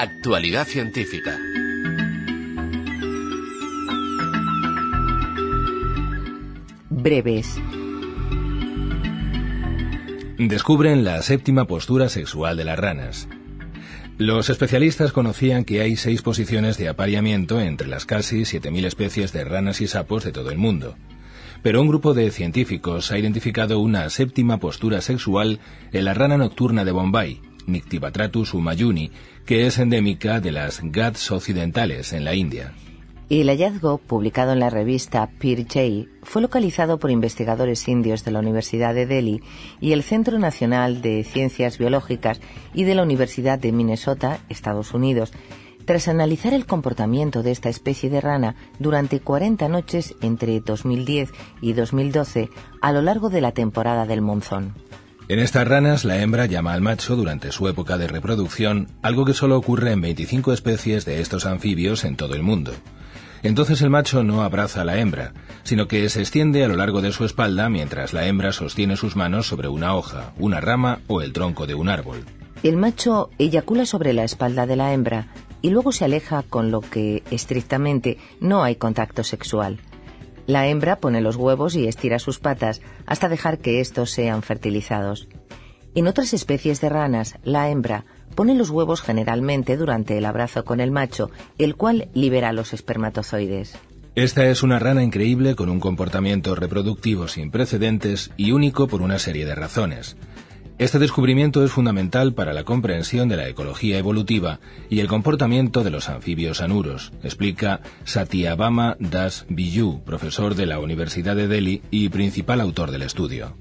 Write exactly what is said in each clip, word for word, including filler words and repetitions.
Actualidad científica. Breves. Descubren la séptima postura sexual de las ranas. Los especialistas conocían que hay seis posiciones de apareamiento entre las casi siete mil especies de ranas y sapos de todo el mundo. Pero un grupo de científicos ha identificado una séptima postura sexual en la rana nocturna de Bombay, Nyctibatratus humayuni, que es endémica de las Ghats occidentales en la India. El hallazgo, publicado en la revista Peer J, fue localizado por investigadores indios de la Universidad de Delhi y el Centro Nacional de Ciencias Biológicas y de la Universidad de Minnesota, Estados Unidos, tras analizar el comportamiento de esta especie de rana durante cuarenta noches entre dos mil diez y dos mil doce a lo largo de la temporada del monzón. En estas ranas, la hembra llama al macho durante su época de reproducción, algo que solo ocurre en veinticinco especies de estos anfibios en todo el mundo. Entonces el macho no abraza a la hembra, sino que se extiende a lo largo de su espalda mientras la hembra sostiene sus manos sobre una hoja, una rama o el tronco de un árbol. El macho eyacula sobre la espalda de la hembra y luego se aleja, con lo que, estrictamente, no hay contacto sexual. La hembra pone los huevos y estira sus patas hasta dejar que estos sean fertilizados. En otras especies de ranas, la hembra pone los huevos generalmente durante el abrazo con el macho, el cual libera los espermatozoides. Esta es una rana increíble con un comportamiento reproductivo sin precedentes y único por una serie de razones. Este descubrimiento es fundamental para la comprensión de la ecología evolutiva y el comportamiento de los anfibios anuros, explica Satyabhama Das Biju, profesor de la Universidad de Delhi y principal autor del estudio.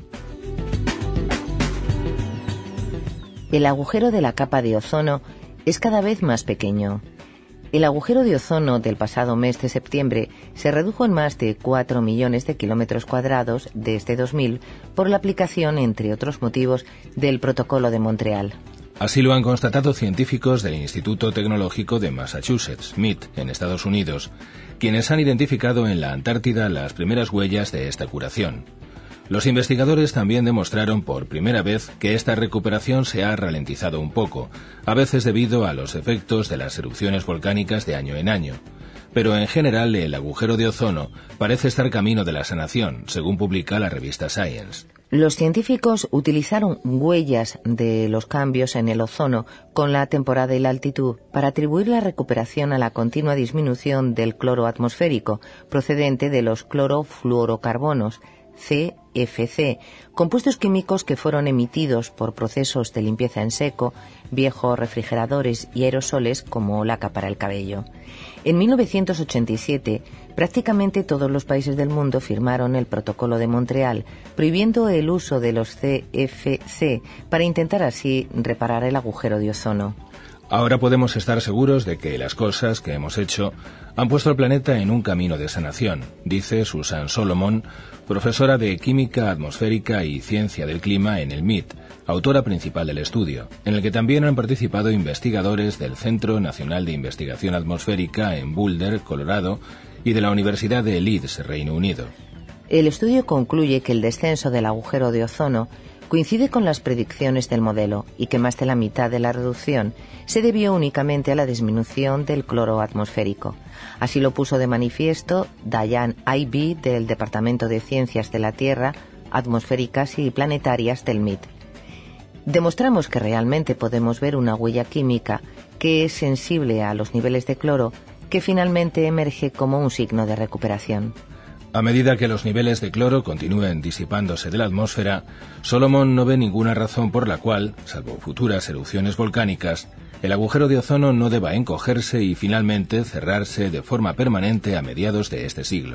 El agujero de la capa de ozono es cada vez más pequeño. El agujero de ozono del pasado mes de septiembre se redujo en más de cuatro millones de kilómetros cuadrados desde dos mil por la aplicación, entre otros motivos, del Protocolo de Montreal. Así lo han constatado científicos del Instituto Tecnológico de Massachusetts, M I T, en Estados Unidos, quienes han identificado en la Antártida las primeras huellas de esta curación. Los investigadores también demostraron por primera vez que esta recuperación se ha ralentizado un poco, a veces debido a los efectos de las erupciones volcánicas de año en año. Pero en general el agujero de ozono parece estar camino de la sanación, según publica la revista Science. Los científicos utilizaron huellas de los cambios en el ozono con la temporada y la altitud para atribuir la recuperación a la continua disminución del cloro atmosférico procedente de los clorofluorocarbonos, C F C, compuestos químicos que fueron emitidos por procesos de limpieza en seco, viejos refrigeradores y aerosoles como laca para el cabello. En mil novecientos ochenta y siete, prácticamente todos los países del mundo firmaron el Protocolo de Montreal, prohibiendo el uso de los C F C para intentar así reparar el agujero de ozono. Ahora podemos estar seguros de que las cosas que hemos hecho han puesto al planeta en un camino de sanación, dice Susan Solomon, profesora de Química Atmosférica y Ciencia del Clima en el M I T, autora principal del estudio, en el que también han participado investigadores del Centro Nacional de Investigación Atmosférica en Boulder, Colorado, y de la Universidad de Leeds, Reino Unido. El estudio concluye que el descenso del agujero de ozono coincide con las predicciones del modelo y que más de la mitad de la reducción se debió únicamente a la disminución del cloro atmosférico. Así lo puso de manifiesto Diane Ivey del Departamento de Ciencias de la Tierra, Atmosféricas y Planetarias del M I T. Demostramos que realmente podemos ver una huella química que es sensible a los niveles de cloro, que finalmente emerge como un signo de recuperación. A medida que los niveles de cloro continúen disipándose de la atmósfera, Solomon no ve ninguna razón por la cual, salvo futuras erupciones volcánicas, el agujero de ozono no deba encogerse y finalmente cerrarse de forma permanente a mediados de este siglo.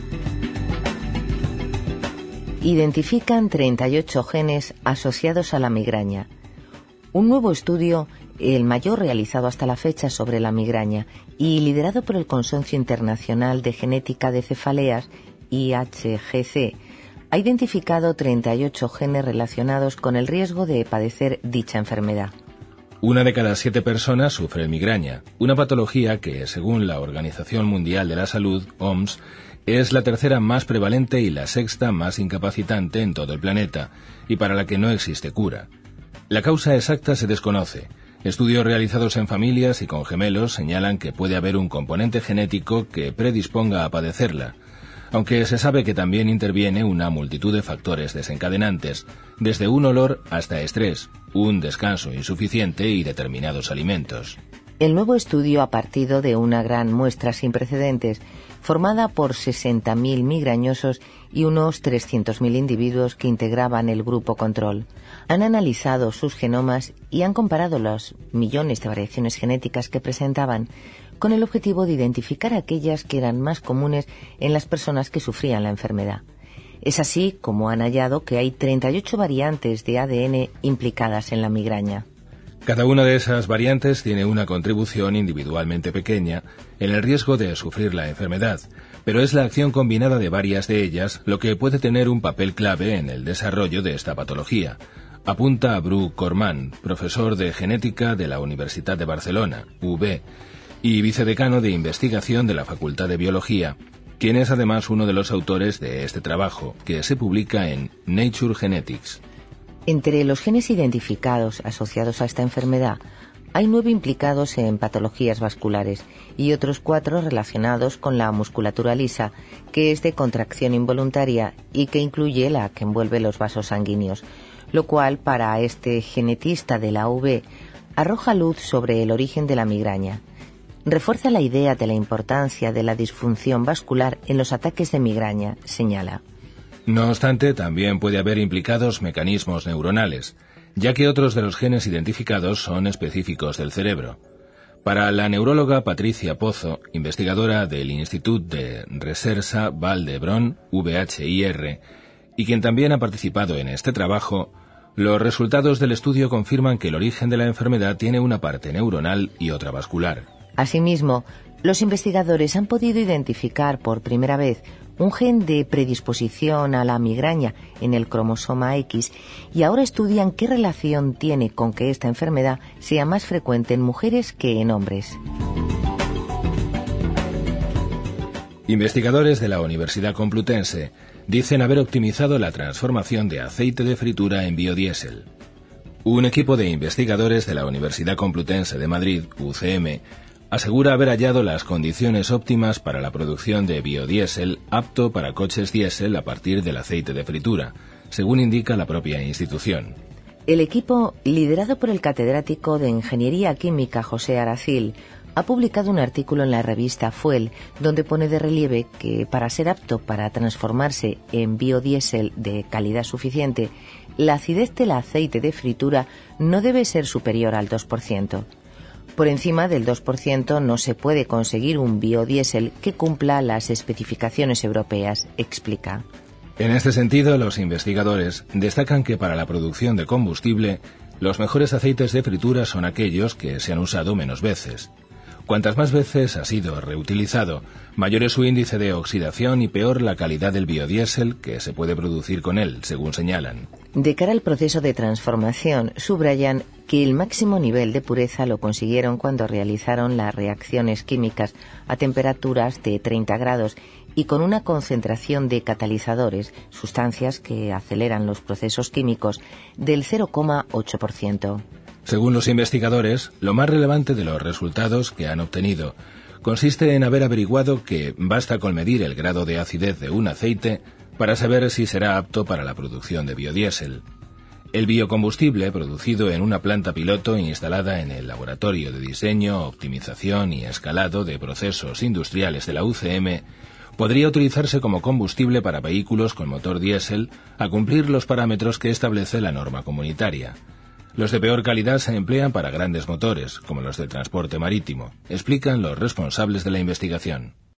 Identifican treinta y ocho genes asociados a la migraña. Un nuevo estudio, el mayor realizado hasta la fecha sobre la migraña y liderado por el Consorcio Internacional de Genética de Cefaleas, I H G C, ha identificado treinta y ocho genes relacionados con el riesgo de padecer dicha enfermedad. Una de cada siete personas sufre migraña, una patología que, según la Organización Mundial de la Salud, O M S, es la tercera más prevalente y la sexta más incapacitante en todo el planeta, y para la que no existe cura. La causa exacta se desconoce. Estudios realizados en familias y con gemelos señalan que puede haber un componente genético que predisponga a padecerla, aunque se sabe que también interviene una multitud de factores desencadenantes, desde un olor hasta estrés, un descanso insuficiente y determinados alimentos. El nuevo estudio ha partido de una gran muestra sin precedentes, formada por sesenta mil migrañosos y unos trescientos mil individuos que integraban el grupo control. Han analizado sus genomas y han comparado los millones de variaciones genéticas que presentaban, con el objetivo de identificar aquellas que eran más comunes en las personas que sufrían la enfermedad. Es así como han hallado que hay treinta y ocho variantes de A D N implicadas en la migraña. Cada una de esas variantes tiene una contribución individualmente pequeña en el riesgo de sufrir la enfermedad, pero es la acción combinada de varias de ellas lo que puede tener un papel clave en el desarrollo de esta patología, apunta Bru Corman, profesor de genética de la Universitat de Barcelona, U B, y vicedecano de investigación de la Facultad de Biología, quien es además uno de los autores de este trabajo, que se publica en Nature Genetics. Entre los genes identificados asociados a esta enfermedad, hay nueve implicados en patologías vasculares y otros cuatro relacionados con la musculatura lisa, que es de contracción involuntaria y que incluye la que envuelve los vasos sanguíneos, lo cual, para este genetista de la U B, arroja luz sobre el origen de la migraña. Refuerza la idea de la importancia de la disfunción vascular en los ataques de migraña, señala. No obstante, también puede haber implicados mecanismos neuronales, ya que otros de los genes identificados son específicos del cerebro. Para la neuróloga Patricia Pozo, investigadora del Institut de Recerca Vall d'Hebron, V H I R, y quien también ha participado en este trabajo, los resultados del estudio confirman que el origen de la enfermedad tiene una parte neuronal y otra vascular. Asimismo, los investigadores han podido identificar por primera vez un gen de predisposición a la migraña en el cromosoma X y ahora estudian qué relación tiene con que esta enfermedad sea más frecuente en mujeres que en hombres. Investigadores de la Universidad Complutense dicen haber optimizado la transformación de aceite de fritura en biodiesel. Un equipo de investigadores de la Universidad Complutense de Madrid, U C M, asegura haber hallado las condiciones óptimas para la producción de biodiesel apto para coches diésel a partir del aceite de fritura, según indica la propia institución. El equipo, liderado por el catedrático de Ingeniería Química José Aracil, ha publicado un artículo en la revista Fuel donde pone de relieve que para ser apto para transformarse en biodiesel de calidad suficiente, la acidez del aceite de fritura no debe ser superior al dos por ciento. Por encima del dos por ciento no se puede conseguir un biodiesel que cumpla las especificaciones europeas, explica. En este sentido, los investigadores destacan que para la producción de combustible, los mejores aceites de fritura son aquellos que se han usado menos veces. Cuantas más veces ha sido reutilizado, mayor es su índice de oxidación y peor la calidad del biodiesel que se puede producir con él, según señalan. De cara al proceso de transformación, subrayan que el máximo nivel de pureza lo consiguieron cuando realizaron las reacciones químicas a temperaturas de treinta grados y con una concentración de catalizadores, sustancias que aceleran los procesos químicos, del cero coma ocho por ciento. Según los investigadores, lo más relevante de los resultados que han obtenido consiste en haber averiguado que basta con medir el grado de acidez de un aceite para saber si será apto para la producción de biodiesel. El biocombustible, producido en una planta piloto instalada en el Laboratorio de Diseño, Optimización y Escalado de Procesos Industriales de la U C M, podría utilizarse como combustible para vehículos con motor diésel a cumplir los parámetros que establece la norma comunitaria. Los de peor calidad se emplean para grandes motores, como los de transporte marítimo, explican los responsables de la investigación.